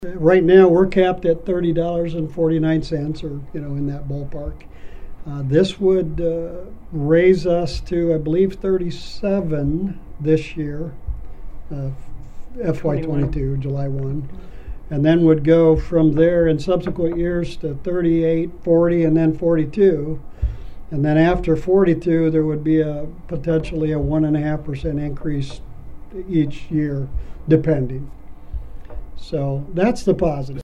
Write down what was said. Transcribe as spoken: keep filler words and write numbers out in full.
Right now, we're capped at thirty dollars and forty-nine cents, or you know, in that ballpark. Uh, this would uh, raise us to, I believe, thirty-seven this year, uh, F Y twenty-two, July first, and then would go from there in subsequent years to thirty-eight, forty, and then forty-two. And then after forty-two, there would be a potentially a one and a half percent increase each year, depending. So that's the positive.